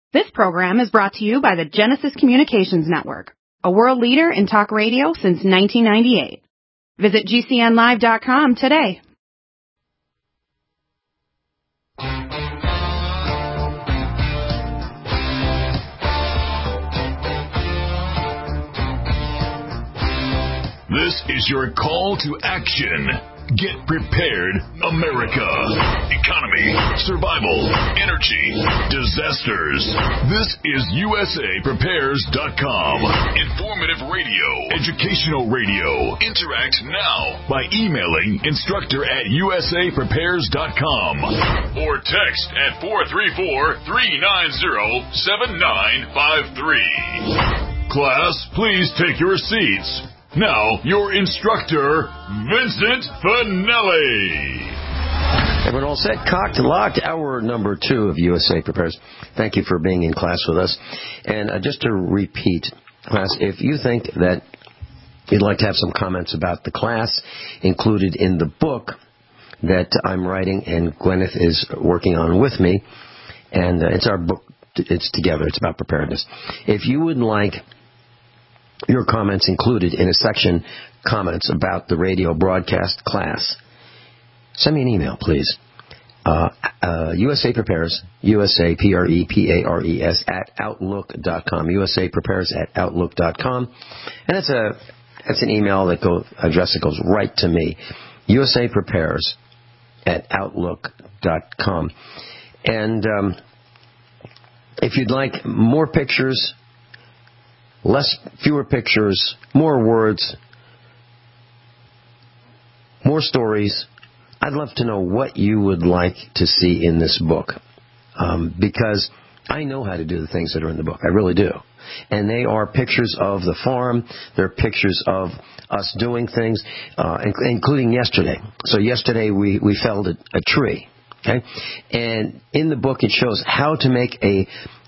This program is brought to you by the Genesis Communications Network, a world leader in talk radio since 1998. Visit GCNlive.com today. This is your call to action. Get prepared, America. Economy, survival, energy, disasters. This is USAPrepares.com. Informative radio, educational radio. Interact now by emailing instructor@USAPrepares.com or text at 434-390-7953. Class, please take your seats. Now, your instructor, Vincent Finelli. Everyone all set, cocked, locked, hour number 2 of USA Prepares. Thank you for being in class with us. And just to repeat, class, if you think that you'd like to have some comments about the class included in the book that I'm writing and Gwyneth is working on with me, and it's our book, it's together, it's about preparedness. If you would like your comments included in a section, comments about the radio broadcast class, send me an email, please. USA Prepares, USAPREPARES @outlook.com. USA Prepares @outlook.com. And that's an email address that goes right to me. USA Prepares @outlook.com. And if you'd like more pictures, fewer pictures, more words, more stories, I'd love to know what you would like to see in this book. Because I know how to do the things that are in the book. I really do. And they are pictures of the farm. They're pictures of us doing things, including yesterday. So yesterday we felled a tree. Okay? And in the book it shows how to make a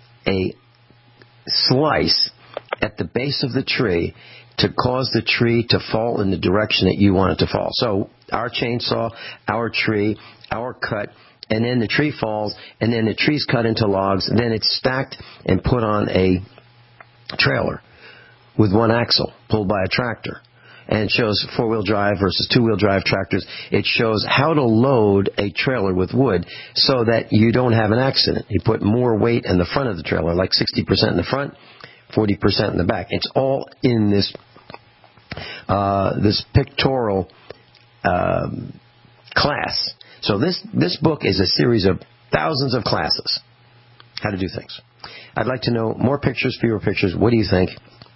slice at the base of the tree to cause the tree to fall in the direction that you want it to fall. So our chainsaw, our tree, our cut, and then the tree falls, and then the tree's cut into logs, and then it's stacked and put on a trailer with one axle pulled by a tractor. And it shows 4-wheel drive versus 2-wheel drive tractors. It shows how to load a trailer with wood so that you don't have an accident. You put more weight in the front of the trailer, like 60% in the front, 40% in the back. It's all in this pictorial class. So this book is a series of thousands of classes, how to do things. I'd like to know more pictures, fewer pictures. What do you think?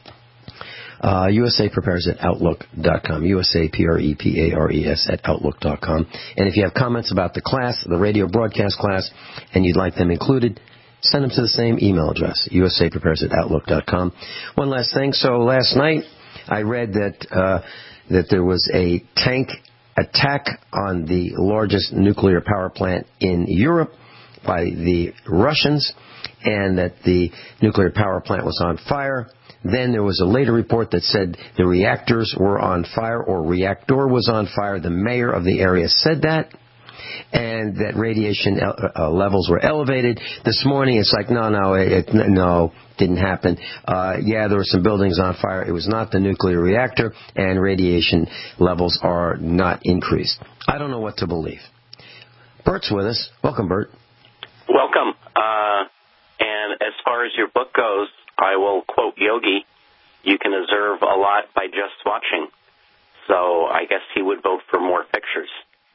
USA Prepares @outlook.com. USAPREPARES @outlook.com. And if you have comments about the class, the radio broadcast class, and you'd like them included, send them to the same email address, USAPrepares @outlook.com. One last thing. So last night I read that there was a tank attack on the largest nuclear power plant in Europe by the Russians, and that the nuclear power plant was on fire. Then there was a later report that said the reactors were on fire, or reactor was on fire. The mayor of the area said that. And that radiation levels were elevated. This morning, it's like, no, didn't happen. There were some buildings on fire. It was not the nuclear reactor, and radiation levels are not increased. I don't know what to believe. Bert's with us. Welcome, Bert. Welcome. And as far as your book goes, I will quote Yogi, you can observe a lot by just watching. So I guess he would vote for more pictures.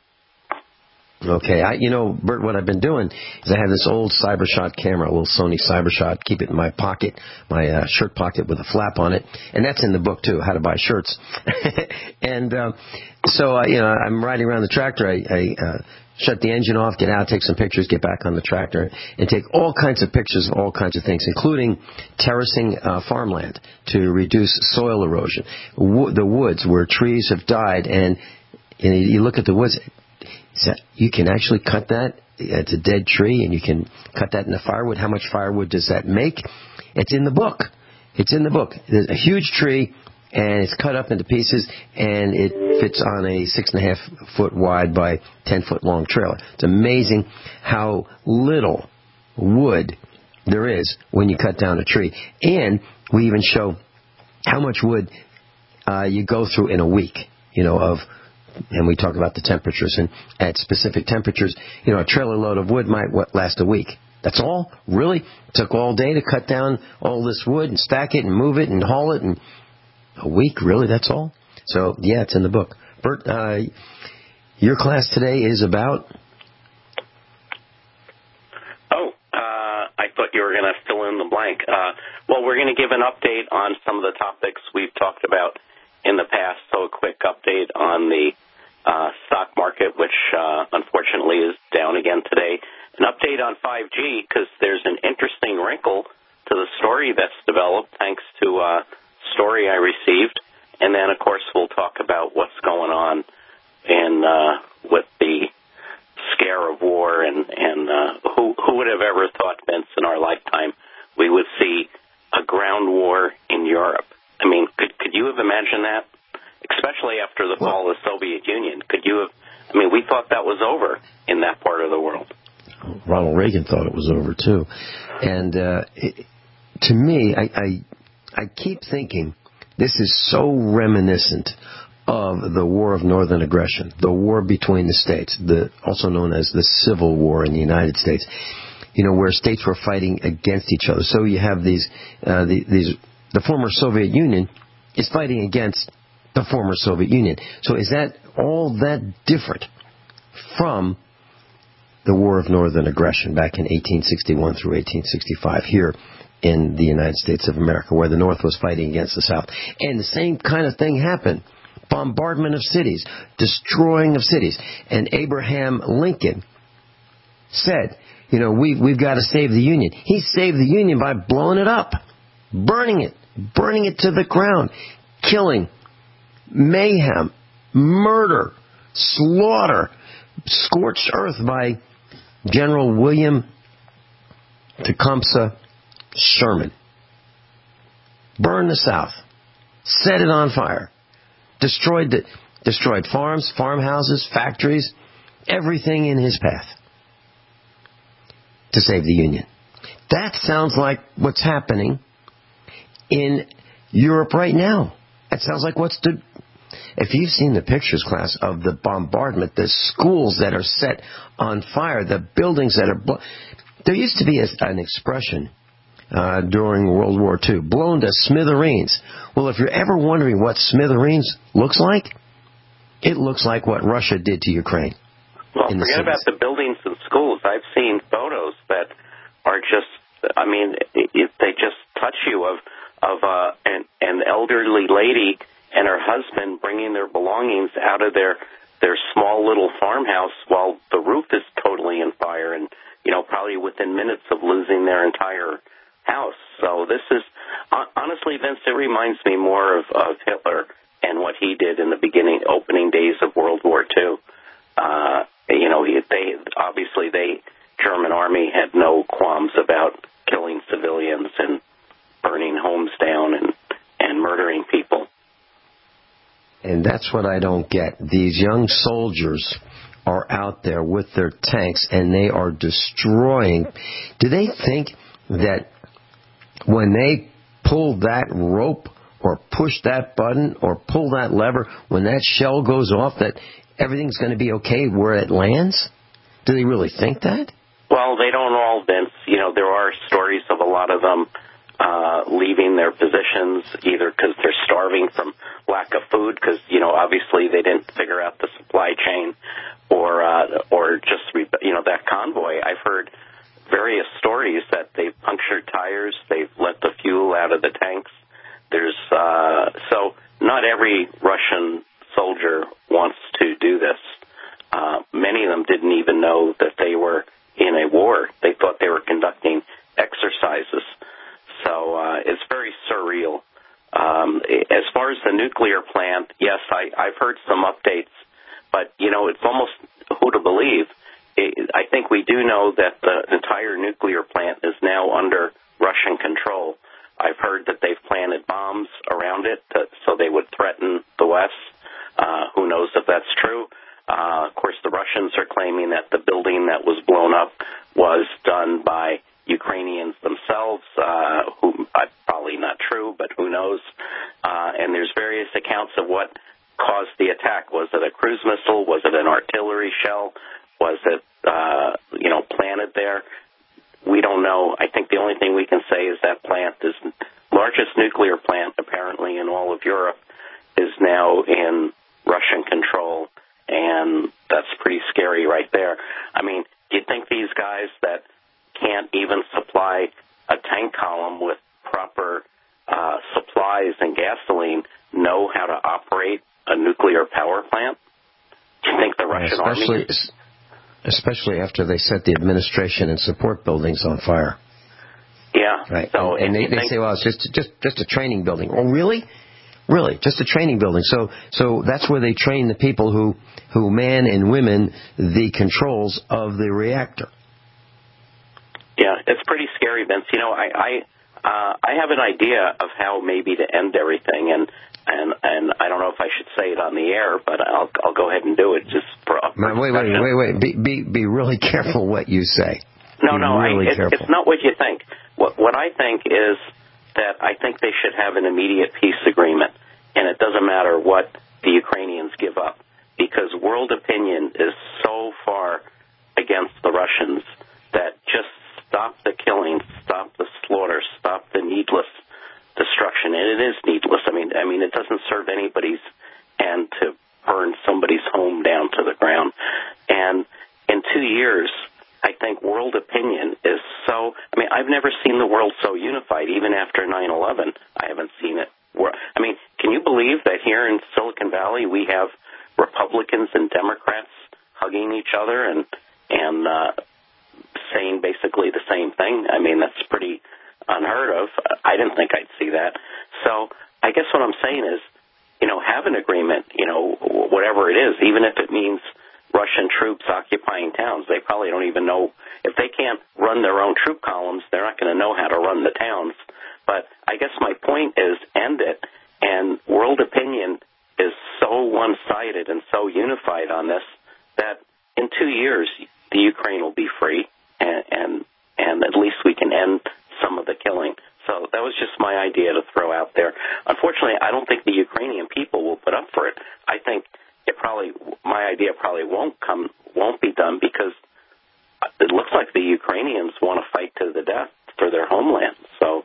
Okay, Bert, what I've been doing is I have this old CyberShot camera, a little Sony CyberShot, keep it in my pocket, my shirt pocket with a flap on it, and that's in the book too, how to buy shirts. And so I'm riding around the tractor. I shut the engine off, get out, take some pictures, get back on the tractor, and take all kinds of pictures of all kinds of things, including terracing farmland to reduce soil erosion, the woods where trees have died, and you look at the woods. So you can actually cut that. It's a dead tree, and you can cut that into firewood. How much firewood does that make? It's in the book. It's in the book. There's a huge tree, and it's cut up into pieces, and it fits on a 6.5-foot wide by 10-foot long trailer. It's amazing how little wood there is when you cut down a tree. And we even show how much wood you go through in a week, and we talk about the temperatures. And at specific temperatures, a trailer load of wood might last a week. That's all? Really? Took all day to cut down all this wood and stack it and move it and haul it, and a week? Really? That's all? So, yeah, it's in the book. Bert, your class today is about? I thought you were going to fill in the blank. Well, we're going to give an update on some of the topics we've talked about in the past. So a quick update on the stock market, which unfortunately is down again today. An update on 5G, because there's an interesting wrinkle to the story that's developed thanks to a story I received. And then, of course, we'll talk about what's going on with the scare of war, and who would have ever thought, Vince, in our lifetime we would see a ground war in Europe? I mean, could you have imagined that? Especially after the fall of the Soviet Union. Could you have? I mean, we thought that was over in that part of the world. Ronald Reagan thought it was over, too. And to me, I keep thinking this is so reminiscent of the War of Northern Aggression, the war between the states, also known as the Civil War in the United States, where states were fighting against each other. So you have the former Soviet Union is fighting against the former Soviet Union. So is that all that different from the War of Northern Aggression back in 1861 through 1865 here in the United States of America, where the North was fighting against the South? And the same kind of thing happened. Bombardment of cities, destroying of cities. And Abraham Lincoln said, we've got to save the Union. He saved the Union by blowing it up, burning it to the ground, killing, mayhem, murder, slaughter, scorched earth by General William Tecumseh Sherman. Burned the South, set it on fire. Destroyed farms, farmhouses, factories, everything in his path to save the Union. That sounds like what's happening in Europe right now. That sounds like if you've seen the pictures, class, of the bombardment, the schools that are set on fire, the buildings that are there used to be an expression during World War II, blown to smithereens. Well, if you're ever wondering what smithereens looks like, it looks like what Russia did to Ukraine. Well, forget about the buildings and schools. I've seen photos that are just, they just touch you of an elderly lady and her husband bringing their belongings out of their small little farmhouse while the roof is totally on fire, and probably within minutes of losing their entire house. So this is, honestly, Vince, it reminds me more of Hitler and what he did in the opening days of World War II. The German army had no qualms about killing civilians and burning homes down and murdering people. And that's what I don't get. These young soldiers are out there with their tanks, and they are destroying. Do they think that when they pull that rope or push that button or pull that lever, when that shell goes off, that everything's going to be okay where it lands? Do they really think that? Well, they don't all, Vince. There are stories of a lot of them leaving their positions either because they're starving from lack of food, because, obviously they didn't figure out the supply chain, or just, that convoy. I've heard various stories that they've punctured tires, they've let the fuel out of the tanks. There's so not every Russian soldier wants to do this. Many of them didn't even know that they were in a war. They thought they were conducting exercises. So it's very surreal. As far as the nuclear plant, yes, I've heard some updates, but, it's almost who to believe. I think we do know that the entire nuclear plant is now under Russian control. I've heard that they've planted bombs around it so they would threaten the West. Who knows if that's true? Of course, the Russians are claiming that the building that was blown up was done by Ukrainians themselves. probably not true, but who knows? And there's various accounts of what caused the attack. Was it a cruise missile? Was it an artillery shell? Was it, planted there? We don't know. I think the only thing we can say is that plant is the largest nuclear plant, apparently, in all of Europe, is now in Russian control, and that's pretty scary right there. I mean, do you think these guys that can't even supply a tank column with proper supplies and gasoline know how to operate a nuclear power plant? Do you think the Russian army... Especially after they set the administration and support buildings on fire. Yeah. Right. So, and they say, well, it's just a training building. Oh, really? Really? Just a training building. So that's where they train the people who man and women the controls of the reactor. Yeah, it's pretty scary, Vince. You know, I have an idea of how maybe to end everything, and I don't know if I should say it on the air, but I'll go ahead and do it just for a Wait. Be really careful what you say. No, it's not what you think. What I think is that I think they should have an immediate peace agreement, and it doesn't matter what the Ukrainians give up, because world opinion is so far against the Russians that just stop the killing, stop the slaughter, stop the needless destruction, and it is needless. I mean, it doesn't serve anybody's end to burn somebody's home down to the ground. And in 2 years, I think world opinion is so... I mean, I've never seen the world so unified, even after 9/11. I haven't seen it. I mean, can you believe that here in Silicon Valley we have Republicans and Democrats hugging each other and saying basically the same thing? I mean, that's pretty unheard of. I didn't think I'd see that. So I guess what I'm saying is, have an agreement, whatever it is, even if it means Russian troops occupying towns. They probably don't even know. If they can't run their own troop columns, they're not going to know how to run the towns. But I guess my point is end it. And world opinion is so one-sided and so unified on this that in 2 years the Ukraine will be free, and at least we can end some of the killing. So that was just my idea to throw out there. Unfortunately, I don't think the Ukrainian people will put up for it. I think my idea probably won't be done, because it looks like the Ukrainians want to fight to the death for their homeland. So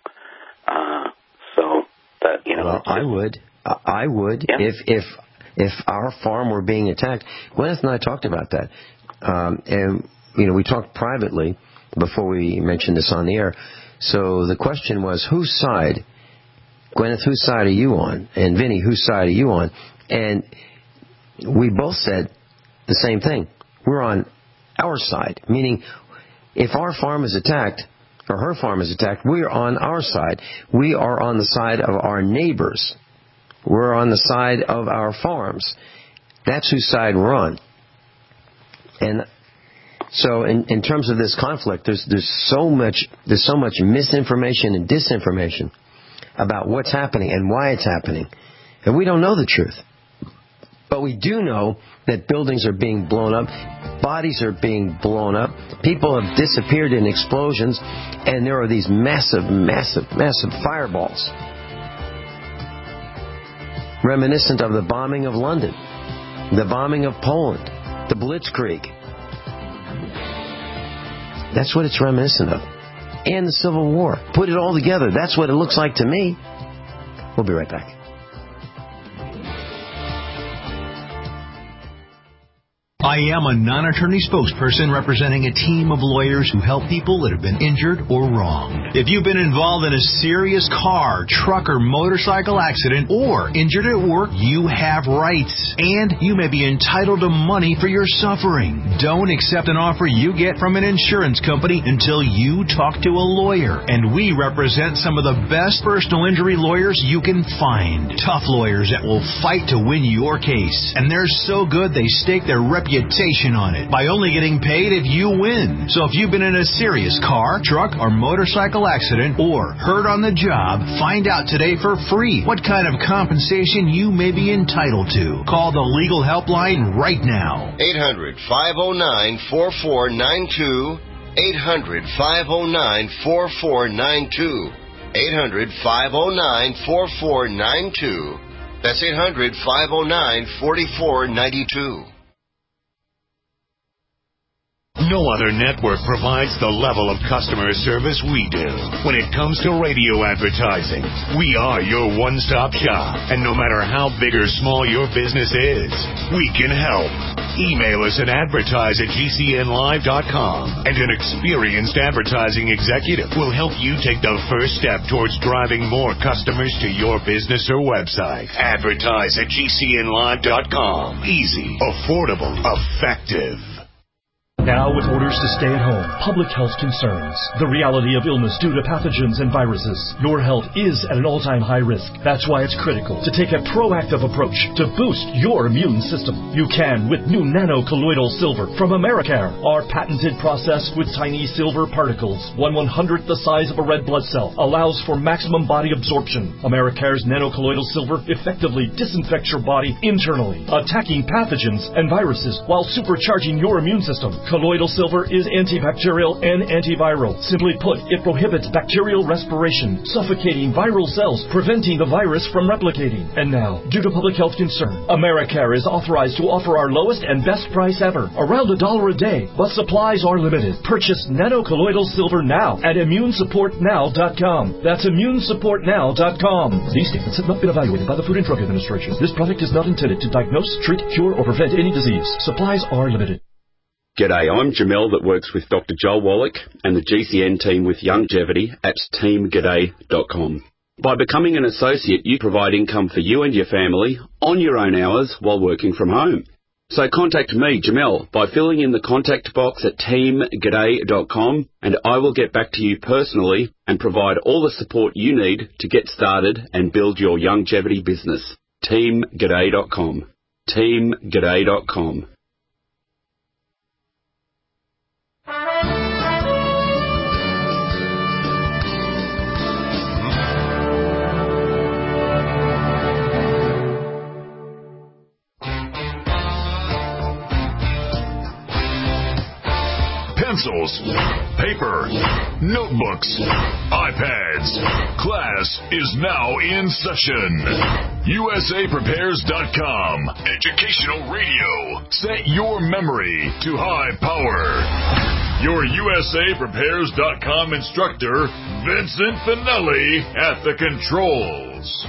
that Well, I would yeah. if our farm were being attacked. Gwyneth and I talked about that, and we talked privately before we mentioned this on the air. So the question was, whose side? Gwyneth, whose side are you on? And Vinny, whose side are you on? And we both said the same thing. We're on our side, meaning if our farm is attacked, or her farm is attacked, we're on our side. We are on the side of our neighbors. We're on the side of our farms. That's whose side we're on. And so in terms of this conflict, there's so much misinformation and disinformation about what's happening and why it's happening. And we don't know the truth. But we do know that buildings are being blown up, bodies are being blown up, people have disappeared in explosions, and there are these massive fireballs. Reminiscent of the bombing of London, the bombing of Poland, the Blitzkrieg. That's what it's reminiscent of. And the Civil War. Put it all together. That's what it looks like to me. We'll be right back. I am a non-attorney spokesperson representing a team of lawyers who help people that have been injured or wronged. If you've been involved in a serious car, truck, or motorcycle accident, or injured at work, you have rights, and you may be entitled to money for your suffering. Don't accept an offer you get from an insurance company until you talk to a lawyer, and we represent some of the best personal injury lawyers you can find. Tough lawyers that will fight to win your case, and they're so good they stake their reputation on it by only getting paid if you win. So if you've been in a serious car, truck, or motorcycle accident or hurt on the job, find out today for free what kind of compensation you may be entitled to. Call the legal helpline right now. 800-509-4492. 800-509-4492. 800-509-4492. That's 800-509-4492. No other network provides the level of customer service we do. When it comes to radio advertising, we are your one-stop shop. And no matter how big or small your business is, we can help. Email us at advertise@gcnlive.com, and an experienced advertising executive will help you take the first step towards driving more customers to your business or website. Advertise@gcnlive.com. Easy, affordable, effective. Now, with orders to stay at home, public health concerns, the reality of illness due to pathogens and viruses, your health is at an all-time high risk. That's why it's critical to take a proactive approach to boost your immune system. You can with new nano-colloidal silver from Americare. Our patented process with tiny silver particles, 1/100th the size of a red blood cell, allows for maximum body absorption. Americare's nano-colloidal silver effectively disinfects your body internally, attacking pathogens and viruses while supercharging your immune system. Colloidal silver is antibacterial and antiviral. Simply put, it prohibits bacterial respiration, suffocating viral cells, preventing the virus from replicating. And now, due to public health concern, Americare is authorized to offer our lowest and best price ever, around $1 a day, but supplies are limited. Purchase nano-colloidal silver now at immunesupportnow.com. That's immunesupportnow.com. These statements have not been evaluated by the Food and Drug Administration. This product is not intended to diagnose, treat, cure, or prevent any disease. Supplies are limited. G'day, I'm Jamel that works with Dr. Joel Wallach and the GCN team with Longevity at teamg'day.com. By becoming an associate, you provide income for you and your family on your own hours while working from home. So contact me, Jamel, by filling in the contact box at teamg'day.com, and I will get back to you personally and provide all the support you need to get started and build your longevity business. teamg'day.com. teamg'day.com. Pencils, paper, notebooks, iPads. Class is now in session. USAPrepares.com. Educational radio. Set your memory to high power. Your USAPrepares.com instructor, Vincent Finelli, at the controls.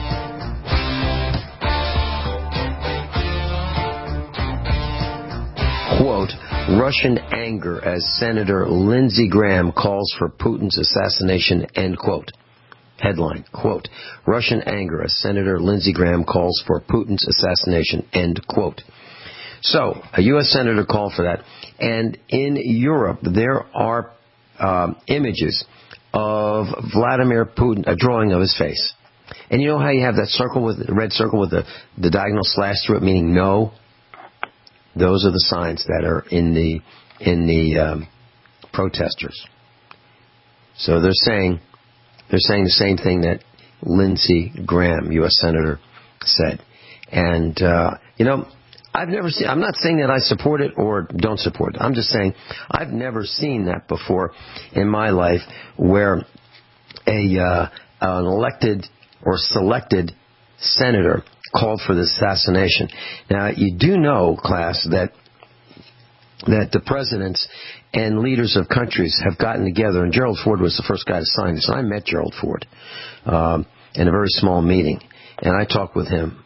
Quote, Russian anger as Senator Lindsey Graham calls for Putin's assassination, end quote. Headline, quote, Russian anger as Senator Lindsey Graham calls for Putin's assassination, end quote. So, a U.S. Senator called for that. And in Europe, there are images of Vladimir Putin, a drawing of his face. And you know how you have that circle with the red circle with the diagonal slash through it, meaning no? Those are the signs that are in the protesters. So they're saying the same thing that Lindsey Graham, U.S. Senator, said. And I'm not saying that I support it or don't support it. I'm just saying I've never seen that before in my life, where an elected or selected senator called for the assassination. Now, you do know, class, that the presidents and leaders of countries have gotten together, and Gerald Ford was the first guy to sign this. And I met Gerald Ford in a very small meeting, and I talked with him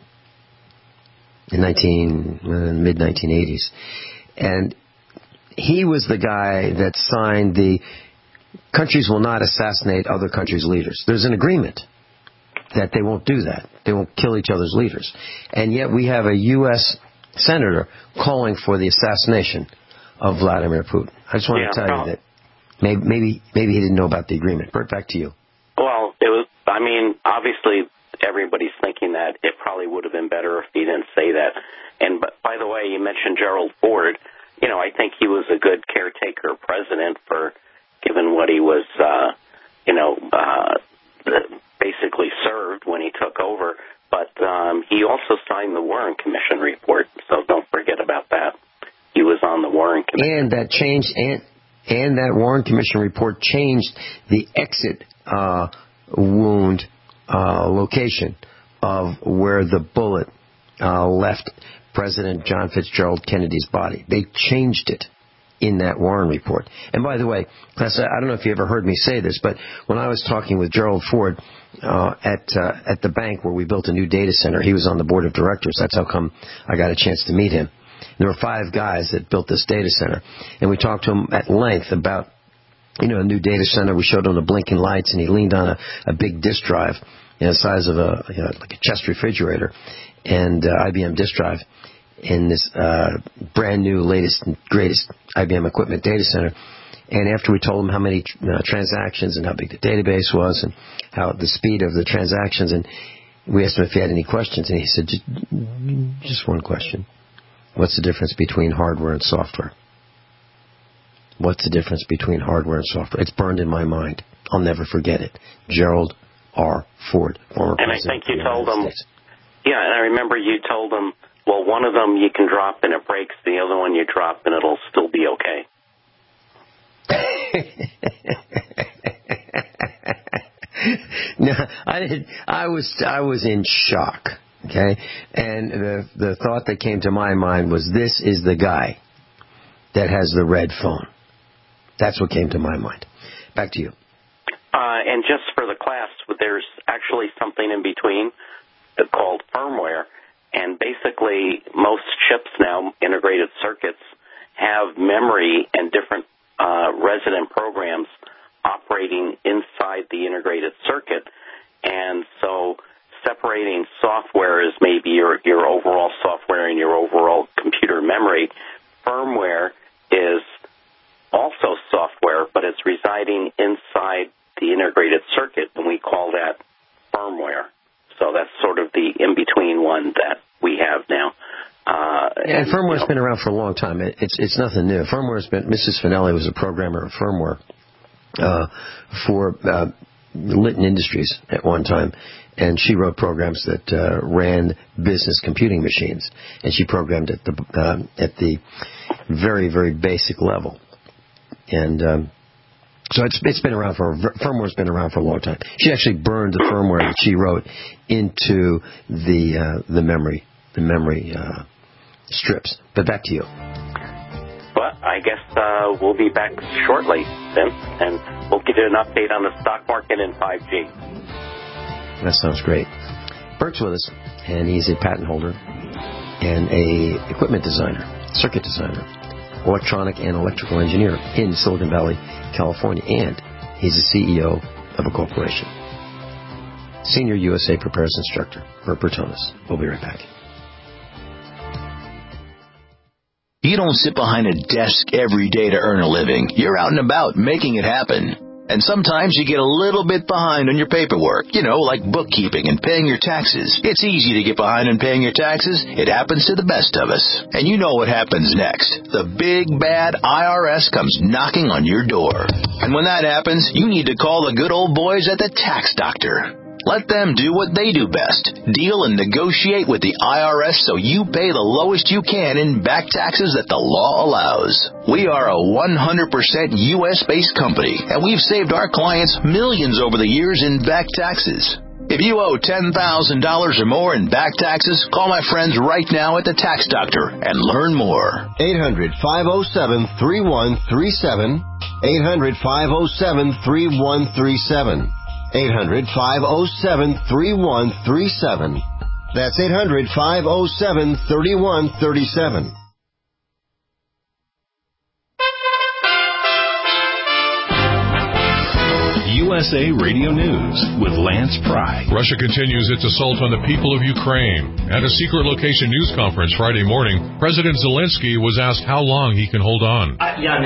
in mid-1980s. And he was the guy that signed the countries will not assassinate other countries' leaders. There's an agreement that they won't do that. They won't kill each other's leaders. And yet we have a U.S. senator calling for the assassination of Vladimir Putin. I just want to tell you that maybe he didn't know about the agreement. Bert, back to you. Well, obviously everybody's thinking that it probably would have been better if he didn't say that. And but by the way, you mentioned Gerald Ford. I think he was a good caretaker president for given what he was, basically served when he took over. But he also signed the Warren Commission report, so don't forget about that. He was on the Warren Commission. And that changed, and that Warren Commission report changed the exit wound location of where the bullet left President John Fitzgerald Kennedy's body. They changed it in that Warren report. And by the way, class, I don't know if you ever heard me say this, but when I was talking with Gerald Ford at the bank where we built a new data center, he was on the board of directors. That's how come I got a chance to meet him. There were 5 guys that built this data center, and we talked to him at length about, a new data center. We showed him the blinking lights, and he leaned on a big disk drive, the size of like a chest refrigerator, and IBM disk drive in this brand new, latest and greatest IBM equipment data center. And after we told him how many transactions and how big the database was and how the speed of the transactions, and we asked him if he had any questions, and he said, just one question. What's the difference between hardware and software? What's the difference between hardware and software? It's burned in my mind. I'll never forget it. Gerald R. Ford, former president. And I think you told him, yeah, and I remember you told him, well, one of them you can drop and it breaks, the other one you drop and it'll still be okay. No, I didn't. I was in shock. Okay, and the thought that came to my mind was, this is the guy that has the red phone. That's what came to my mind. Back to you. And just for the class, there's actually something in between called firmware, and basically most chips now, integrated circuits, have memory and different resident programs operating inside the integrated circuit, and so separating software is maybe your overall software and your overall computer memory. Firmware is also software, but it's residing inside the integrated circuit, and we call that firmware. So that's sort of the in-between one that we have now. And firmware's been around for a long time. It's nothing new. Firmware's been. Mrs. Finelli was a programmer of firmware for Litton Industries at one time, and she wrote programs that ran business computing machines, and she programmed at the very, very basic level. And so it's been around firmware's been around for a long time. She actually burned the firmware that she wrote into the memory strips. But back to you. Well, I guess we'll be back shortly, Vince, and we'll give you an update on the stock market and 5G. That sounds great. Bert's with us, and he's a patent holder and a equipment designer, circuit designer, electronic and electrical engineer in Silicon Valley, California, and he's the CEO of a corporation. Senior USA Prepares Instructor, Bert Bertones. We'll be right back. You don't sit behind a desk every day to earn a living. You're out and about making it happen. And sometimes you get a little bit behind on your paperwork, like bookkeeping and paying your taxes. It's easy to get behind on paying your taxes. It happens to the best of us. And you know what happens next. The big, bad IRS comes knocking on your door. And when that happens, you need to call the good old boys at the Tax Doctor. Let them do what they do best. Deal and negotiate with the IRS so you pay the lowest you can in back taxes that the law allows. We are a 100% U.S.-based company, and we've saved our clients millions over the years in back taxes. If you owe $10,000 or more in back taxes, call my friends right now at the Tax Doctor and learn more. 800-507-3137. 800-507-3137. 800-507-3137. That's 800-507-3137. USA Radio News with Lance Pry. Russia continues its assault on the people of Ukraine. At a secret location news conference Friday morning, President Zelensky was asked how long he can hold on.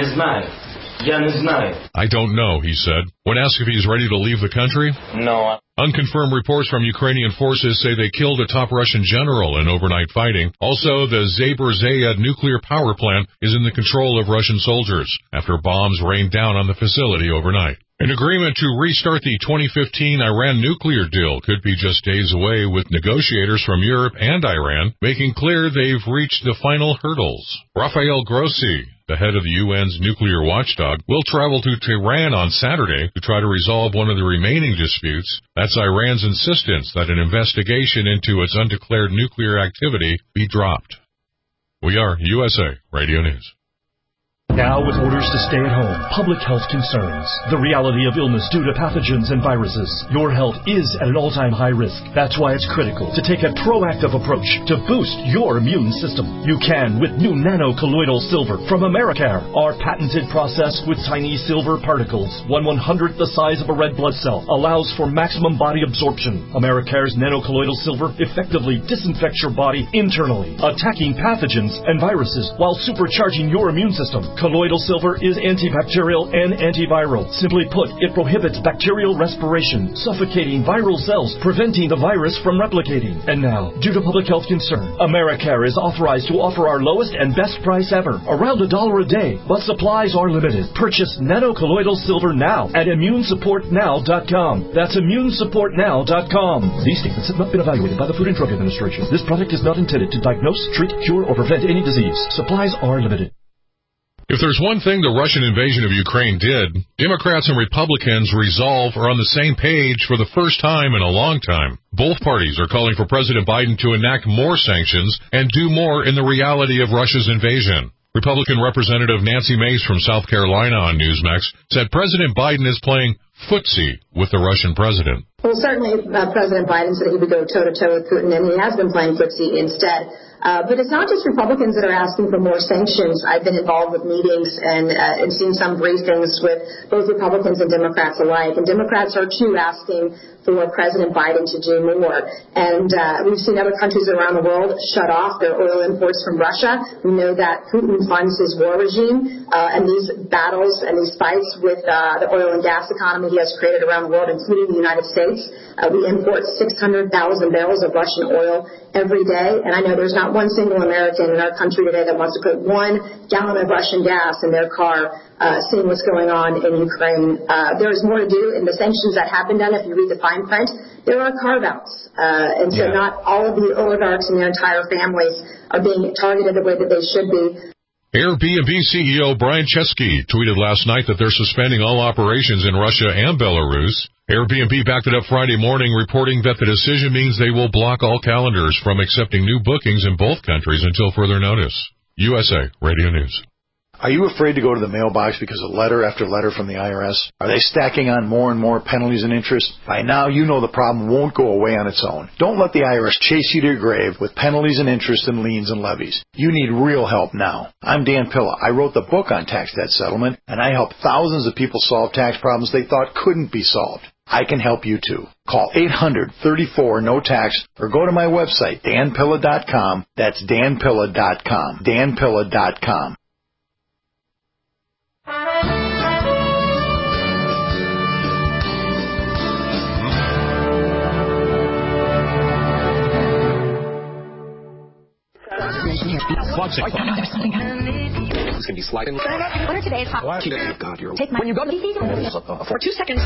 I don't know, he said. When asked if he's ready to leave the country, no. Unconfirmed reports from Ukrainian forces say they killed a top Russian general in overnight fighting. Also, the Zaporizhzhia nuclear power plant is in the control of Russian soldiers after bombs rained down on the facility overnight. An agreement to restart the 2015 Iran nuclear deal could be just days away, with negotiators from Europe and Iran making clear they've reached the final hurdles. Rafael Grossi, the head of the UN's nuclear watchdog, will travel to Tehran on Saturday to try to resolve one of the remaining disputes. That's Iran's insistence that an investigation into its undeclared nuclear activity be dropped. We are USA Radio News. Now with orders to stay at home, public health concerns, the reality of illness due to pathogens and viruses. Your health is at an all-time high risk. That's why it's critical to take a proactive approach to boost your immune system. You can with new nano-colloidal silver from Americare. Our patented process with tiny silver particles, 1/100th the size of a red blood cell, allows for maximum body absorption. Americare's nano-colloidal silver effectively disinfects your body internally, attacking pathogens and viruses while supercharging your immune system. Colloidal silver is antibacterial and antiviral. Simply put, it prohibits bacterial respiration, suffocating viral cells, preventing the virus from replicating. And now, due to public health concern, Americare is authorized to offer our lowest and best price ever, around $1 a day, but supplies are limited. Purchase nano-colloidal silver now at ImmuneSupportNow.com. That's ImmuneSupportNow.com. These statements have not been evaluated by the Food and Drug Administration. This product is not intended to diagnose, treat, cure, or prevent any disease. Supplies are limited. If there's one thing the Russian invasion of Ukraine did, Democrats and Republicans are on the same page for the first time in a long time. Both parties are calling for President Biden to enact more sanctions and do more in the reality of Russia's invasion. Republican Representative Nancy Mace from South Carolina on Newsmax said President Biden is playing footsie with the Russian president. Well, certainly President Biden said he would go toe-to-toe with Putin, and he has been playing footsie instead. But it's not just Republicans that are asking for more sanctions. I've been involved with meetings and seen some briefings with both Republicans and Democrats alike. And Democrats are, too, asking for President Biden to do more. And we've seen other countries around the world shut off their oil imports from Russia. We know that Putin funds his war regime, and these battles and these fights with the oil and gas economy he has created around the world, including the United States. We import 600,000 barrels of Russian oil every day, and I know there's not one single American in our country today that wants to put 1 gallon of Russian gas in their car, seeing what's going on in Ukraine. There's more to do in the sanctions that have been done. If you read the fine print, there are carve-outs, and so not all of the oligarchs and their entire families are being targeted the way that they should be. Airbnb CEO Brian Chesky tweeted last night that they're suspending all operations in Russia and Belarus. Airbnb backed it up Friday morning, reporting that the decision means they will block all calendars from accepting new bookings in both countries until further notice. USA Radio News. Are you afraid to go to the mailbox because of letter after letter from the IRS? Are they stacking on more and more penalties and interest? By now, you know the problem won't go away on its own. Don't let the IRS chase you to your grave with penalties and interest and liens and levies. You need real help now. I'm Dan Pilla. I wrote the book on tax debt settlement, and I help thousands of people solve tax problems they thought couldn't be solved. I can help you too. Call 800-34-NO-TAX or go to my website, danpilla.com. That's danpilla.com. danpilla.com. It's going to be sliding. What are today's hot? God, you're take my. When you go to the for 2 seconds.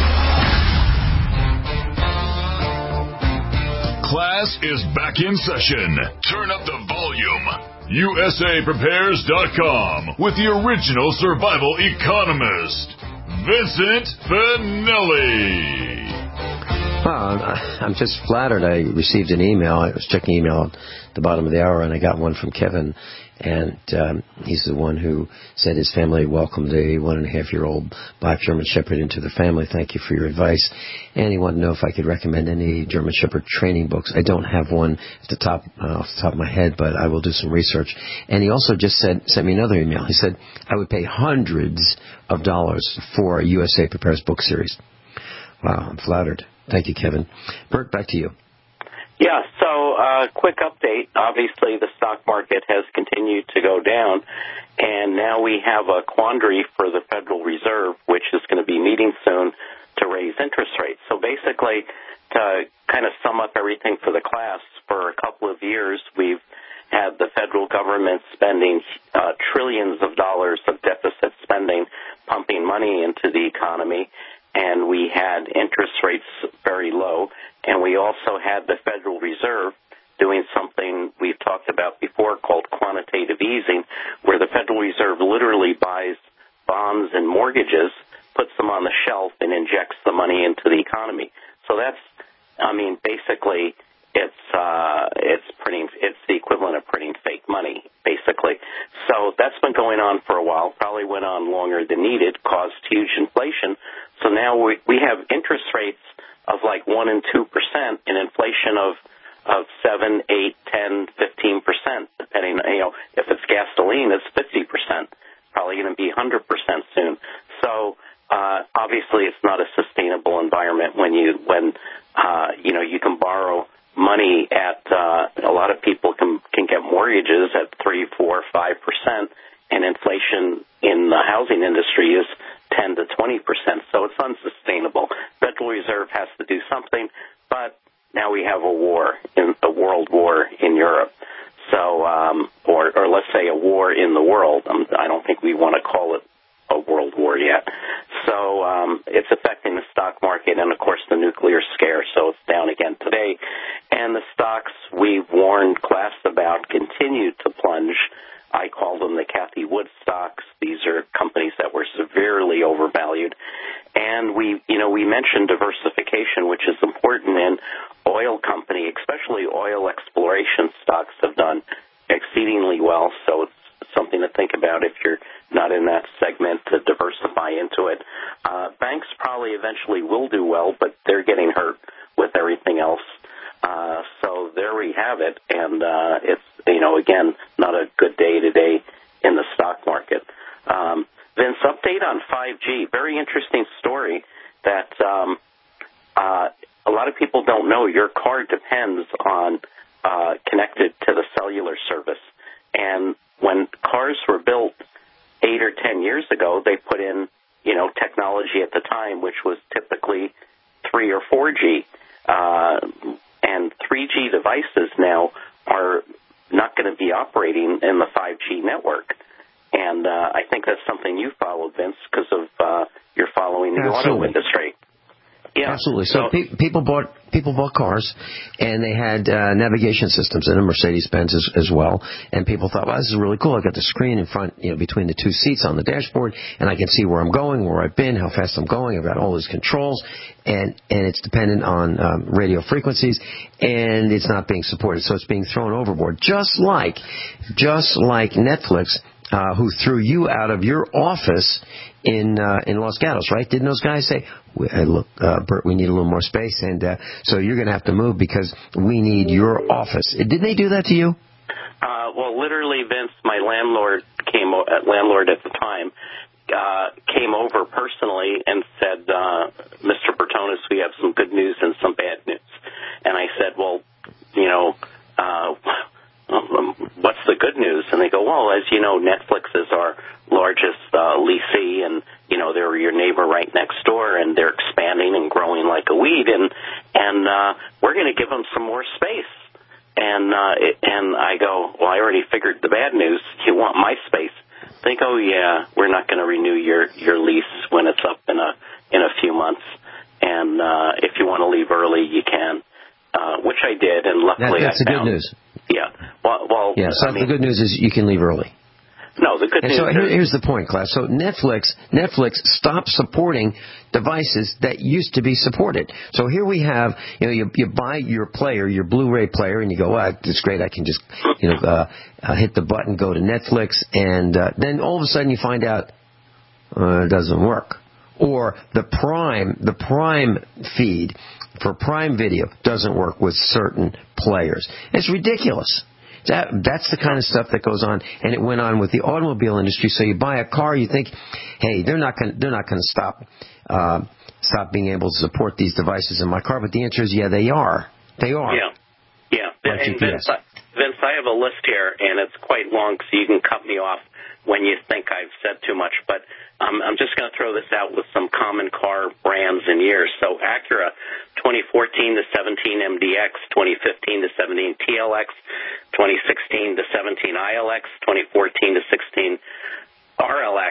Class is back in session. Turn up the volume. USAPrepares.com with the original survival economist, Vincent Finelli. Well, I'm just flattered. I received an email. I was checking email at the bottom of the hour, and I got one from Kevin. And he's the one who said his family welcomed a 1.5-year-old black German Shepherd into the family. Thank you for your advice. And he wanted to know if I could recommend any German Shepherd training books. I don't have one off the top of my head, but I will do some research. And he also just sent me another email. He said I would pay hundreds of dollars for a USA Prepares book series. Wow, I'm flattered. Thank you, Kevin. Bert, back to you. Yeah, so quick update. Obviously, the stock market has continued to go down, and now we have a quandary for the Federal Reserve, which is going to be meeting soon to raise interest rates. So basically, to kind of sum up everything for the class, for a couple of years, we've had the federal government spending trillions of dollars of deficit spending, pumping money into the economy, and we had interest rates very low, and we also had the Federal Reserve doing something we've talked about before called quantitative easing, where the Federal Reserve literally buys bonds and mortgages, puts them on the shelf, and injects the money into the economy. So that's, basically, it's the equivalent of printing fake money, basically. So that's been going on for a while, probably went on longer than needed, caused huge inflation. So now we have interest rates of like 1% and 2%, and inflation of 7, 8, 10, 15%, depending, if it's gasoline, it's 50%, probably going to be 100% soon. So, obviously it's not a sustainable environment when you can borrow money at, a lot of people can get mortgages at 3, 4, 5%, and inflation in the housing industry is 10 to 20%. So it's unsustainable. Federal Reserve has to do something, but now we have a world war in Europe. So, or let's say a war in the world. I don't think we want to call it a world war yet. So, it's affecting the stock market and, of course, the nuclear scare. So it's down again today. And the stocks we've warned class about continue to plunge. I call them the Cathie Wood stocks. These are companies that were severely overvalued. And we mentioned diversification, which is important in oil company, especially oil exploration stocks have done exceedingly well. So it's something to think about if you're not in that segment, to diversify into it. Banks probably eventually will do well, but they're getting hurt with everything else. So there we have it. And it's, again, not a good day today in the stock market. Vince, update on 5G. Very interesting story that a lot of people don't know. Your car depends on connected to the cellular service. And when cars were built 8 or 10 years ago, they put in, technology at the time, which was typically 3 or 4G. And 3G devices now are not going to be operating in the 5G network. And I think that's something you followed, Vince, because of you're following the auto industry. Yeah. Absolutely. So people bought cars, and they had navigation systems in them, Mercedes-Benz as well. And people thought, well, this is really cool. I got the screen in front, between the two seats on the dashboard, and I can see where I'm going, where I've been, how fast I'm going. I've got all these controls, and it's dependent on radio frequencies, and it's not being supported, so it's being thrown overboard. Just like Netflix, who threw you out of your office in Los Gatos, right? Didn't those guys say, look, Bert, we need a little more space, and so you're going to have to move because we need your office. Didn't they do that to you? Well, literally, Vince, my landlord at the time, came over personally and said, Mr. Bertones, we have some good news and some bad news. And I said, well, what's the good news? And they go, well, as you know, Netflix is our largest lessee, and they're your neighbor right next door, and they're expanding and growing like a weed, and we're going to give them some more space. And I go, well, I already figured the bad news. You want my space? They go, yeah, we're not going to renew your lease when it's up in a few months, and if you want to leave early, you can. Which I did, and luckily that's the good news. Yeah. Well, yeah. So the good news is you can leave early. No, the good news. So here's the point, class. So Netflix stopped supporting devices that used to be supported. So here we have, you buy your player, your Blu-ray player, and you go, well, it's great. I can just, hit the button, go to Netflix, and then all of a sudden you find out it doesn't work. Or the Prime feed for Prime Video doesn't work with certain players. It's ridiculous. That's the kind of stuff that goes on, and it went on with the automobile industry. So you buy a car, you think, hey, they're not going to stop being able to support these devices in my car. But the answer is, yeah, they are. They are. Yeah. And Vince, I have a list here, and it's quite long, so you can cut me off when you think I've said too much. But I'm just going to throw this out with some common car brands and years. So Acura, 2014 to 17 MDX, 2015 to 17 TLX, 2016 to 17 ILX, 2014 to 16 RLX,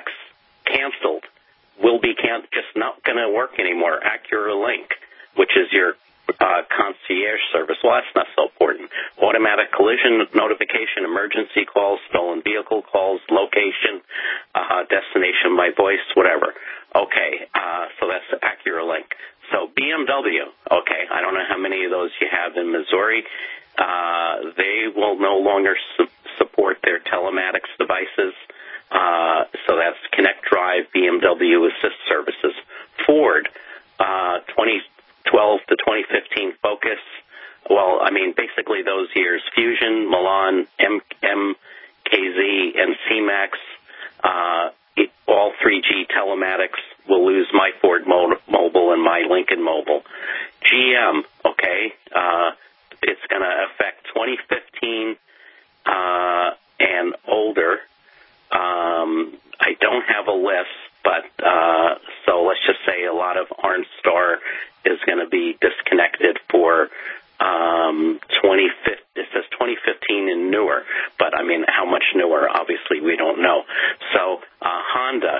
canceled. Will be just not going to work anymore. Acura Link, which is your concierge service. Well, that's not so important. Automatic collision notification, emergency calls, stolen vehicle calls, location, destination by voice, whatever. Okay, so that's AccuRelink. So BMW, okay, I don't know how many of those you have in Missouri. They will no longer support their telematics devices. So that's Connect Drive, BMW Assist Services. Ford, 2012 to 2015 Focus. Well, I mean, basically those years, Fusion, Milan, MKZ, and C-Max, all 3G telematics will lose my Ford Mobile and my Lincoln Mobile. GM, okay, it's going to affect 2015 and older. I don't have a list, but so let's just say a lot of OnStar is going to be disconnected for 2015. It says 2015 and newer, but I mean, how much newer? Obviously, we don't know. So Honda,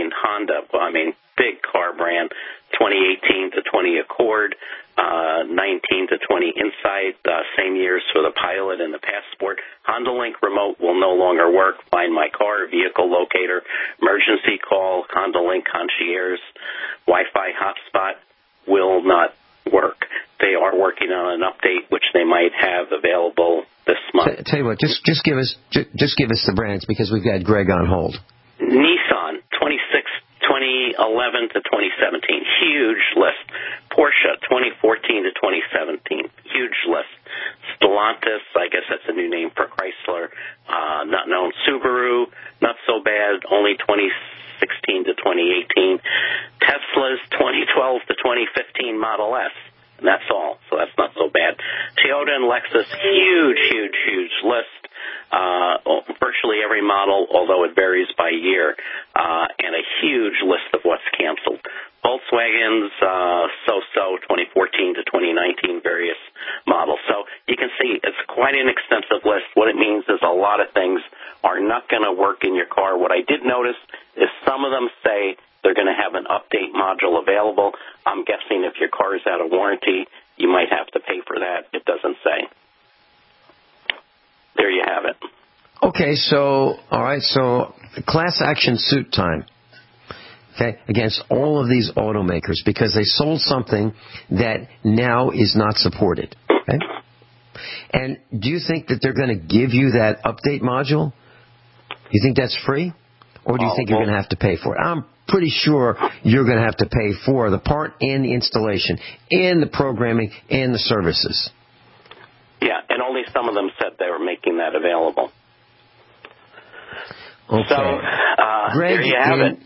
big car brand, 2018 to 20 Accord, 19 to 20 Insight, same years for the Pilot and the Passport. Honda Link Remote will no longer work. Find My Car, Vehicle Locator, Emergency Call, Honda Link Concierge, Wi-Fi Hotspot will not work. They are working on an update which they might have available this month. Tell you what, just give us the brands because we've got Greg on hold. Nissan, 2011 to 2017, huge list. Porsche, 2014 to 2017, huge list. Stellantis, I guess that's a new name for Chrysler, not known. Subaru, not so bad, only 2016 to 2018. Tesla's 2012 to 2015 Model S. And that's all, so that's not so bad. Toyota and Lexus, huge list. Virtually every model, although it varies by year, and a huge list of what's canceled. Volkswagen's so-so, 2014 to 2019, various models. So you can see it's quite an extensive list. What it means is a lot of things are not going to work in your car. What I did notice is some of them say they're going to have an update module available. I'm guessing if your car is out of warranty, you might have to pay for that. It doesn't say. There you have it. Okay, so class action suit time. Okay, against all of these automakers because they sold something that now is not supported. Okay? And do you think that they're going to give you that update module? You think that's free? Or do you think you're going to have to pay for it? I'm pretty sure you're going to have to pay for the part and the installation and the programming and the services. Yeah, and only some of them said they were making that available. Okay. So, Greg, there you have it.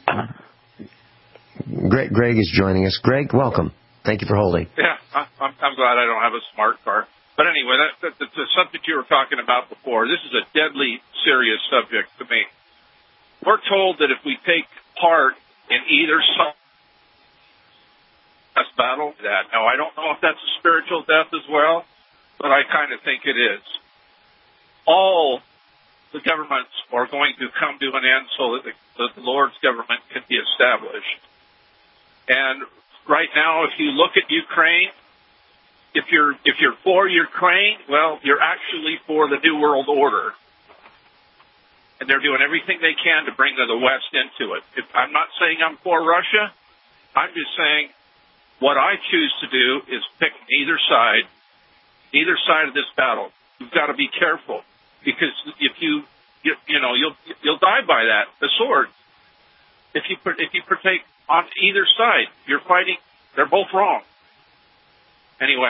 Greg is joining us. Greg, welcome. Thank you for holding. Yeah, I'm glad I don't have a smart car. But anyway, the subject you were talking about before, this is a deadly serious subject to me. We're told that if we take part in either side of this battle, now I don't know if that's a spiritual death as well, but I kind of think it is. All the governments are going to come to an end so that the Lord's government can be established. And right now, if you look at Ukraine, if you're for Ukraine, well, you're actually for the New World Order. And they're doing everything they can to bring the West into it. I'm not saying I'm for Russia. I'm just saying what I choose to do is pick either side of this battle. You've got to be careful because if you'll die by that, the sword. If you partake on either side, you're fighting. They're both wrong. Anyway,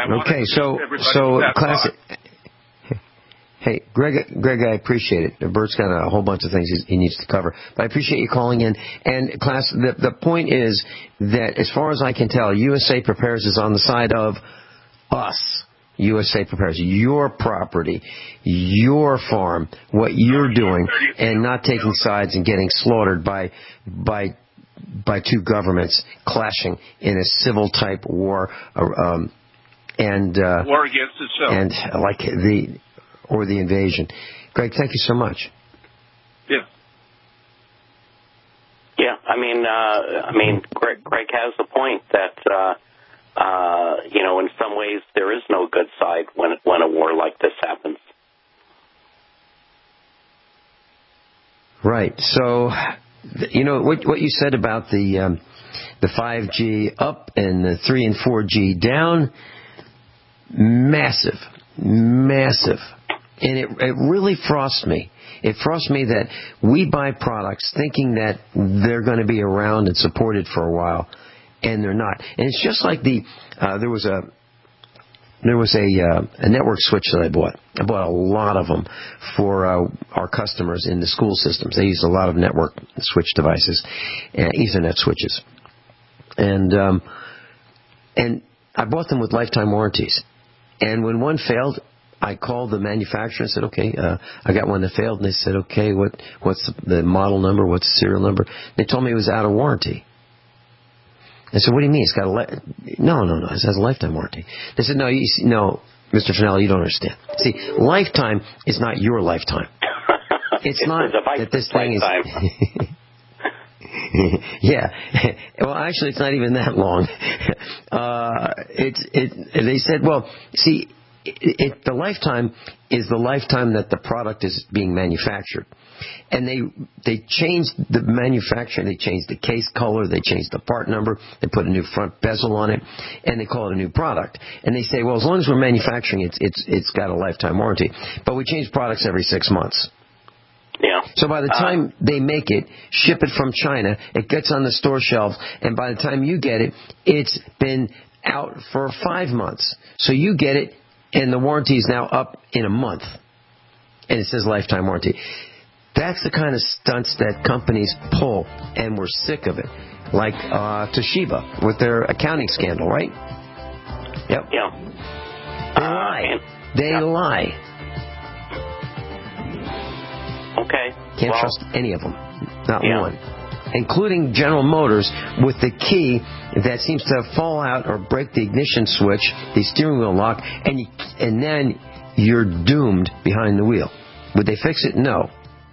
Hey, Greg, I appreciate it. Bert's got a whole bunch of things he needs to cover. But I appreciate you calling in. And, class, the point is that as far as I can tell, USA Prepares is on the side of us. USA Prepares, your property, your farm, what you're doing, and not taking sides and getting slaughtered by two governments clashing in a civil-type war. War against itself. And like the invasion. Greg, thank you so much. Yeah. Yeah, I mean, Greg has the point that, in some ways there is no good side when a war like this happens. Right. So, what you said about the 5G up and the 3 and 4G down, massive. And it really frosts me. It frosts me that we buy products thinking that they're going to be around and supported for a while, and they're not. And it's just like there was a network switch that I bought. I bought a lot of them for our customers in the school systems. They use a lot of network switch devices, Ethernet switches, and I bought them with lifetime warranties. And when one failed, I called the manufacturer and said, okay, I got one that failed. And they said, okay, what's the model number? What's the serial number? They told me it was out of warranty. I said, what do you mean? It's got No, it has a lifetime warranty. They said, no, Mr. Finelli, you don't understand. See, lifetime is not your lifetime. It's not that this thing is... Yeah. Well, actually, it's not even that long. They said, well, see... the lifetime is the lifetime that the product is being manufactured. And they changed the manufacturing, they changed the case color, they changed the part number, they put a new front bezel on it, and they call it a new product. And they say, well, as long as we're manufacturing it, it's got a lifetime warranty. But we change products every 6 months. Yeah. So by the time they make it, ship it from China, it gets on the store shelf, and by the time you get it, it's been out for 5 months. So you get it, and the warranty is now up in a month. And it says lifetime warranty. That's the kind of stunts that companies pull, and we're sick of it. Like Toshiba with their accounting scandal, right? Yep. Yeah. They lie. Okay. Can't trust any of them. Not one. Including General Motors with the key that seems to fall out or break the ignition switch, the steering wheel lock, and then you're doomed behind the wheel. Would they fix it? No.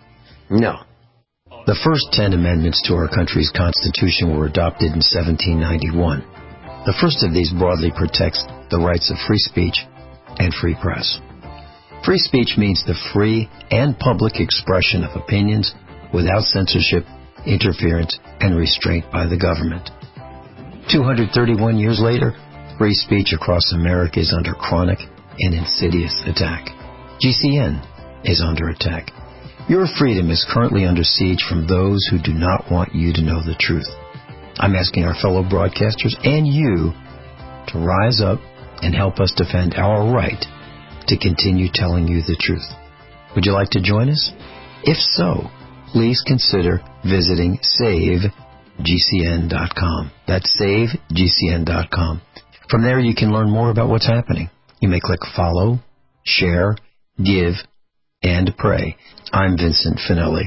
The first 10 amendments to our country's Constitution were adopted in 1791. The first of these broadly protects the rights of free speech and free press. Free speech means the free and public expression of opinions without censorship, interference, and restraint by the government. 231 years later, free speech across America is under chronic and insidious attack. GCN is under attack. Your freedom is currently under siege from those who do not want you to know the truth. I'm asking our fellow broadcasters and you to rise up and help us defend our right to continue telling you the truth. Would you like to join us? If so, please consider visiting SaveGCN.com. That's SaveGCN.com. From there, you can learn more about what's happening. You may click follow, share, give, and pray. I'm Vincent Finelli.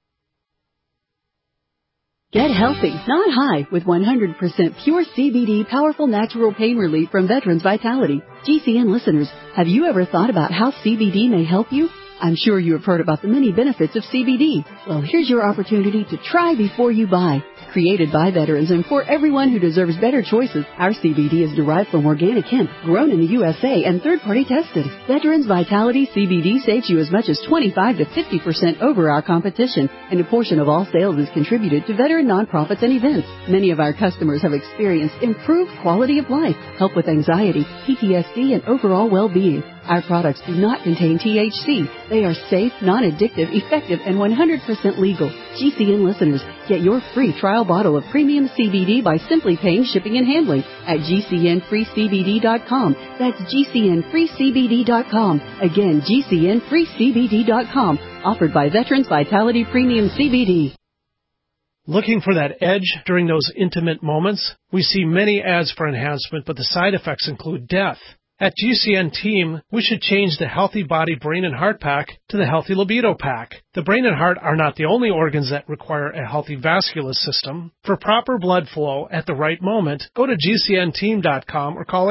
Get healthy, not high, with 100% pure CBD powerful natural pain relief from Veterans Vitality. GCN listeners, have you ever thought about how CBD may help you? I'm sure you have heard about the many benefits of CBD. Well, here's your opportunity to try before you buy. Created by veterans and for everyone who deserves better choices, our CBD is derived from organic hemp, grown in the USA and third-party tested. Veterans Vitality CBD saves you as much as 25 to 50% over our competition, and a portion of all sales is contributed to veteran nonprofits and events. Many of our customers have experienced improved quality of life, help with anxiety, PTSD, and overall well-being. Our products do not contain THC. They are safe, non-addictive, effective, and 100% legal. GCN listeners, get your free trial bottle of premium CBD by simply paying shipping and handling at GCNFreeCBD.com. That's GCNFreeCBD.com. Again, GCNFreeCBD.com. Offered by Veterans Vitality Premium CBD. Looking for that edge during those intimate moments? We see many ads for enhancement, but the side effects include death. At GCN Team, we should change the Healthy Body, Brain, and Heart Pack to the Healthy Libido Pack. The brain and heart are not the only organs that require a healthy vascular system. For proper blood flow at the right moment, go to GCNteam.com or call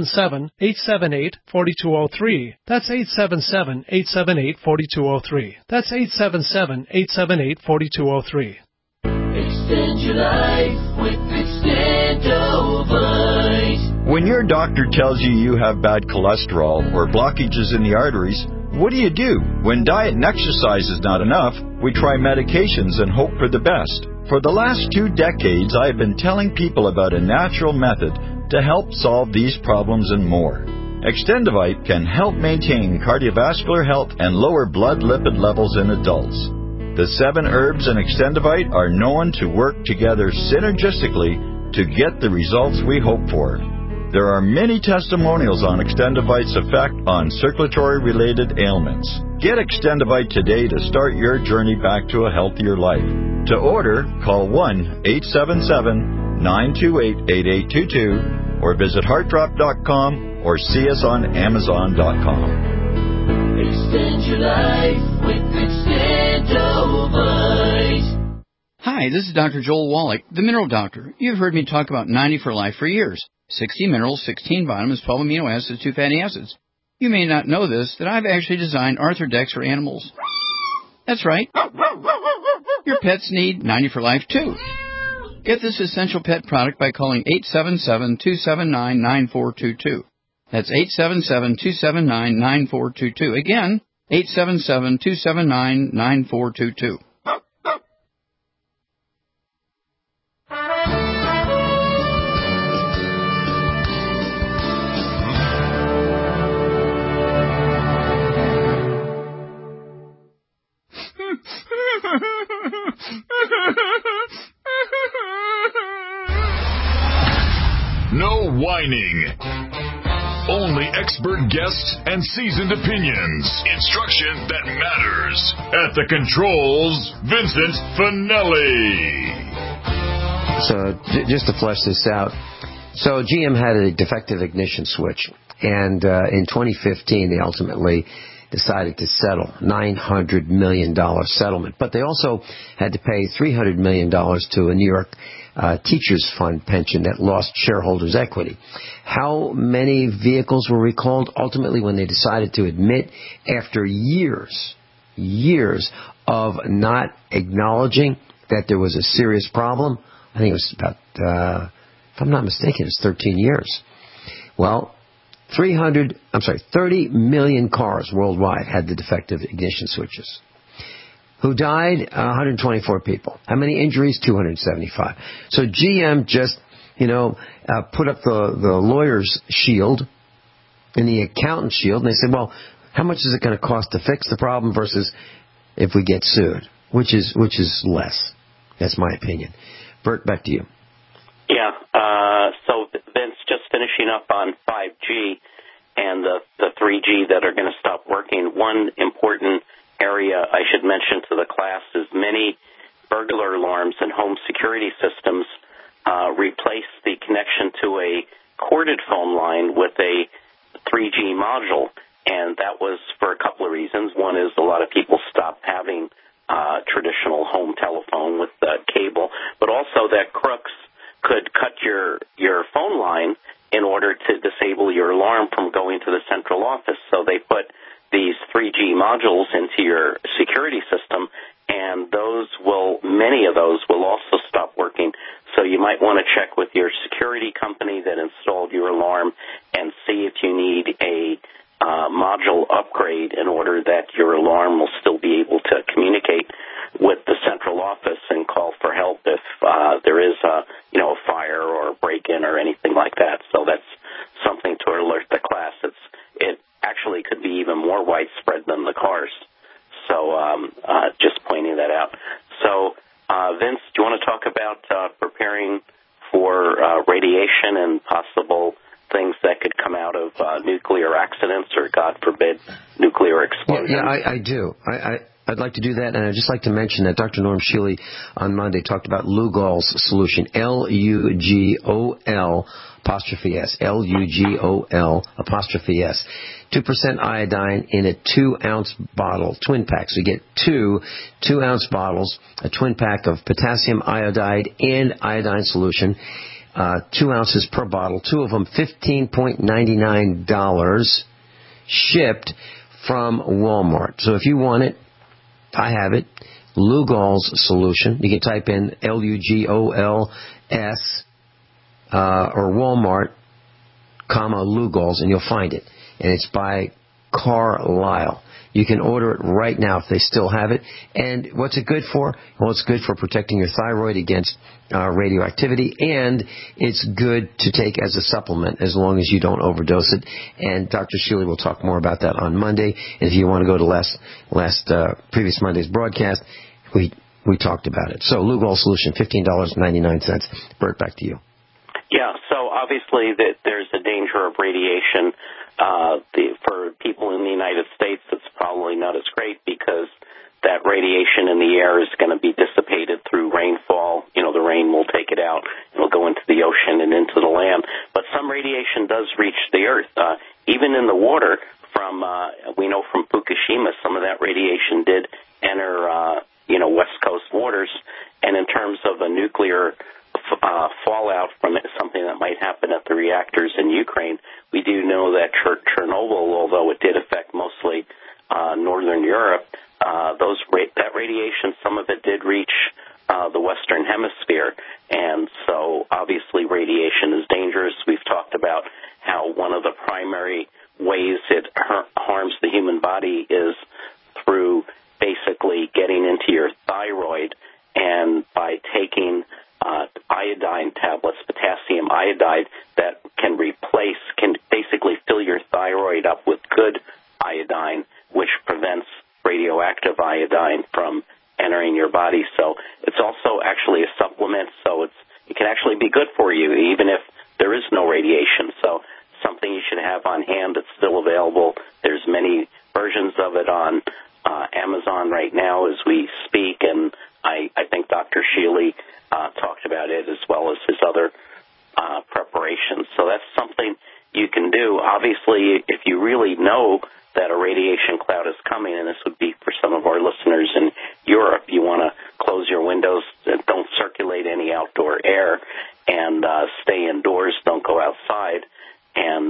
877-878-4203. That's 877-878-4203. That's 877-878-4203. Extend your life with Extendovite. When your doctor tells you you have bad cholesterol or blockages in the arteries, what do? When diet and exercise is not enough, we try medications and hope for the best. For the last 2 decades, I have been telling people about a natural method to help solve these problems and more. Extendivite can help maintain cardiovascular health and lower blood lipid levels in adults. The 7 herbs in Extendivite are known to work together synergistically to get the results we hope for. There are many testimonials on Extendivite's effect on circulatory-related ailments. Get Extendivite today to start your journey back to a healthier life. To order, call 1-877-928-8822 or visit heartdrop.com or see us on amazon.com. Extend your life with Extendivite. Hi, this is Dr. Joel Wallach, the Mineral Doctor. You've heard me talk about 90 for Life for years. 60 minerals, 16 vitamins, 12 amino acids, 2 fatty acids. You may not know this, that I've actually designed Arthrodex for animals. That's right. Your pets need 90 for Life, too. Get this essential pet product by calling 877-279-9422. That's 877-279-9422. Again, 877-279-9422. No whining. Only expert guests and seasoned opinions. Instruction that matters. At the controls, Vincent Finelli. So just to flesh this out, so GM had a defective ignition switch, and in 2015 they ultimately decided to settle $900 million settlement. But they also had to pay $300 million to a New York teachers fund pension that lost shareholders' equity. How many vehicles were recalled? Ultimately, when they decided to admit, after years of not acknowledging that there was a serious problem, I think it was about, if I'm not mistaken, it was 13 years. Well, 30 million cars worldwide had the defective ignition switches. Who died? 124 people. How many injuries? 275. So GM just, put up the lawyer's shield and the accountant's shield, and they said, well, how much is it going to cost to fix the problem versus if we get sued? Which is less. That's my opinion. Bert, back to you. Yeah. So Vince, just finishing up on 5G and the 3G that are going to stop working. One important area I should mention to the class is many burglar alarms and home security systems replace the connection to a corded phone line with a 3G module, and that was for a couple of reasons. One is a lot of people stopped having traditional home telephone with the cable, but also that crooks could cut your phone line in order to disable your alarm from going to the central office. So they put these 3G modules into your security system, and many of those will also stop working. So you might want to check with your security company that installed your alarm and see if you need a module upgrade in order that your alarm will still be able to communicate with the central office and call for help if there is a fire or a break-in or anything like that. So that's something to alert the class. It actually could be even more widespread than the cars. So just pointing that out. So, Vince, do you want to talk about preparing for radiation and possible things that could come out of nuclear accidents or, God forbid, nuclear explosions? Yeah, I do. I'd like to do that, and I'd just like to mention that Dr. Norm Shealy on Monday talked about Lugol's solution, Lugol '(S), Lugol'(S). 2% iodine in a 2-ounce bottle, twin pack. So you get two 2-ounce bottles, a twin pack of potassium iodide and iodine solution, 2 ounces per bottle, 2 of them $15.99, shipped from Walmart. So if you want it, I have it. Lugol's solution. You can type in Lugol'(S) or Walmart comma, Lugol's, and you'll find it. And it's by Carlisle. You can order it right now if they still have it. And what's it good for? Well, it's good for protecting your thyroid against radioactivity, and it's good to take as a supplement as long as you don't overdose it. And Dr. Shealy will talk more about that on Monday. And if you want to go to previous Monday's broadcast, we talked about it. So Lugol solution, $15.99. Bert, back to you. Yeah, so obviously that there's a danger of radiation. For people in the United States, it's probably not as great because that radiation in the air is going to be dissipated through rainfall. You know, the rain will take it out. It'll go into the ocean and into the land. But some radiation does reach the earth. Even in the water, we know from Fukushima, some of that radiation did enter, West Coast waters. And in terms of a nuclear fallout from it, something that might happen at the reactors in Ukraine, we do know that Chernobyl, although it did affect mostly Northern Europe, that radiation, some of it did reach the Western Hemisphere. And so obviously radiation is dangerous. We've talked about how one of the primary ways it harms the human body is through basically getting into your thyroid, and by taking iodine tablets, potassium iodide, that can basically fill your thyroid up with good iodine, which prevents radioactive iodine from entering your body. So it's also actually a supplement, so it can actually be good for you even if there is no radiation. So something you should have on hand. It's still available. There's many versions of it on Amazon right now as we speak, and I think Dr. Shealy talked about it as well as his other preparations. So that's something you can do. Obviously, if you really know that a radiation cloud is coming, and this would be for some of our listeners in Europe, you want to close your windows, don't circulate any outdoor air, and stay indoors, don't go outside, and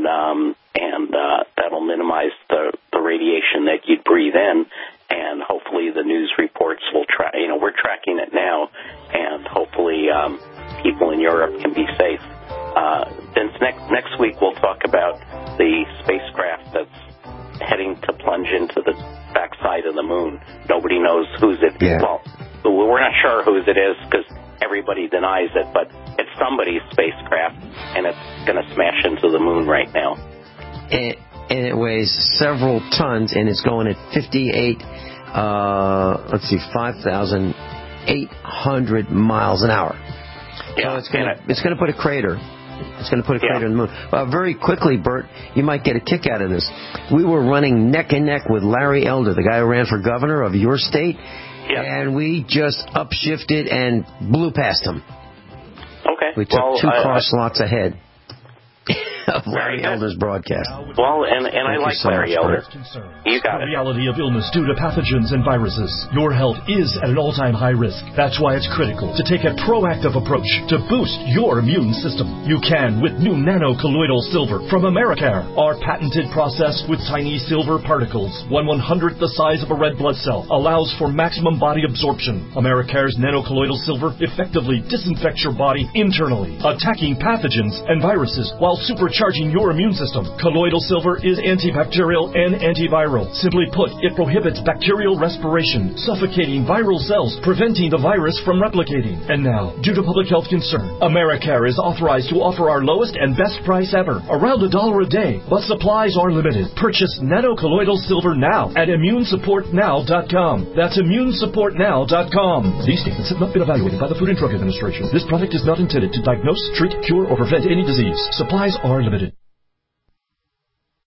that'll minimize the radiation that you'd breathe in. And hopefully the news reports will we're tracking it now, and hopefully people in Europe can be safe. Then next week we'll talk about the spacecraft that's heading to plunge into the backside of the moon. Nobody knows whose it is. Yeah. Well, we're not sure whose it is because everybody denies it, but it's somebody's spacecraft, and it's going to smash into the moon right now. And it weighs several tons, and it's going at 5,800 miles an hour. Yeah, so it's going to put a crater. It's going to put a crater in the moon. Very quickly, Bert, you might get a kick out of this. We were running neck and neck with Larry Elder, the guy who ran for governor of your state, and we just upshifted and blew past him. Okay. We took two car slots ahead of Larry Elder's broadcast. Well, and I like Larry Elder. You got it. The reality of illness due to pathogens and viruses. Your health is at an all-time high risk. That's why it's critical to take a proactive approach to boost your immune system. You can with new nano-colloidal silver from Americare. Our patented process with tiny silver particles, 1/100th the size of a red blood cell, allows for maximum body absorption. Americare's nano-colloidal silver effectively disinfects your body internally, attacking pathogens and viruses while supercharging your immune system. Colloidal silver is antibacterial and antiviral. Simply put, it prohibits bacterial respiration, suffocating viral cells, preventing the virus from replicating. And now, due to public health concern, Americare is authorized to offer our lowest and best price ever, around $1 a day, but supplies are limited. Purchase nano-colloidal silver now at immunesupportnow.com. That's immunesupportnow.com. These statements have not been evaluated by the Food and Drug Administration. This product is not intended to diagnose, treat, cure, or prevent any disease. Supplies are limited.